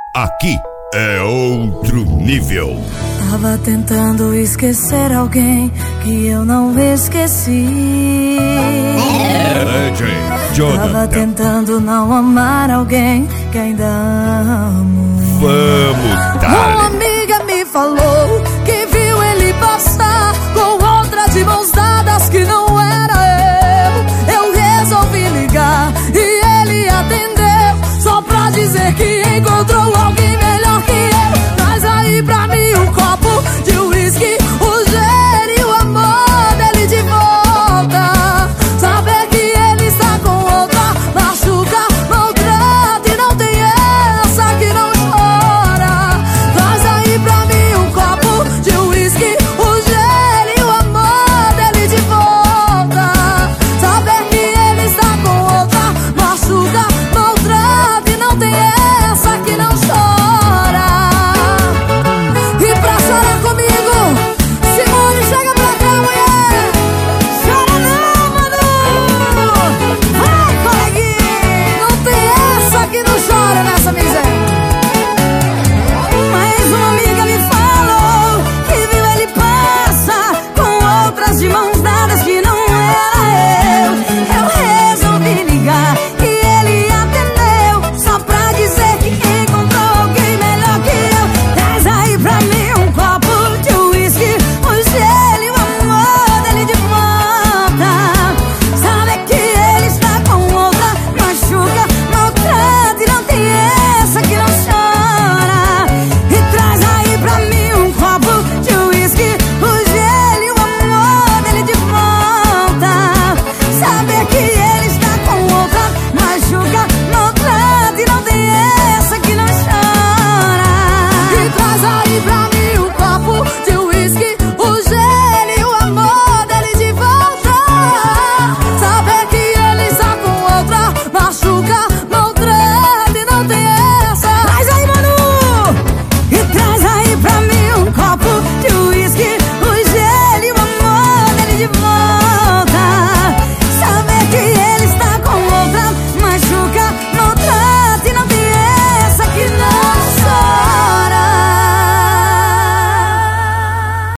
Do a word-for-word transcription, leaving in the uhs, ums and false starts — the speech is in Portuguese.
aqui é outro nível. Tava tentando esquecer alguém que eu não esqueci. Tava tentando não amar alguém que ainda amo. Vamos dar. Uma amiga me falou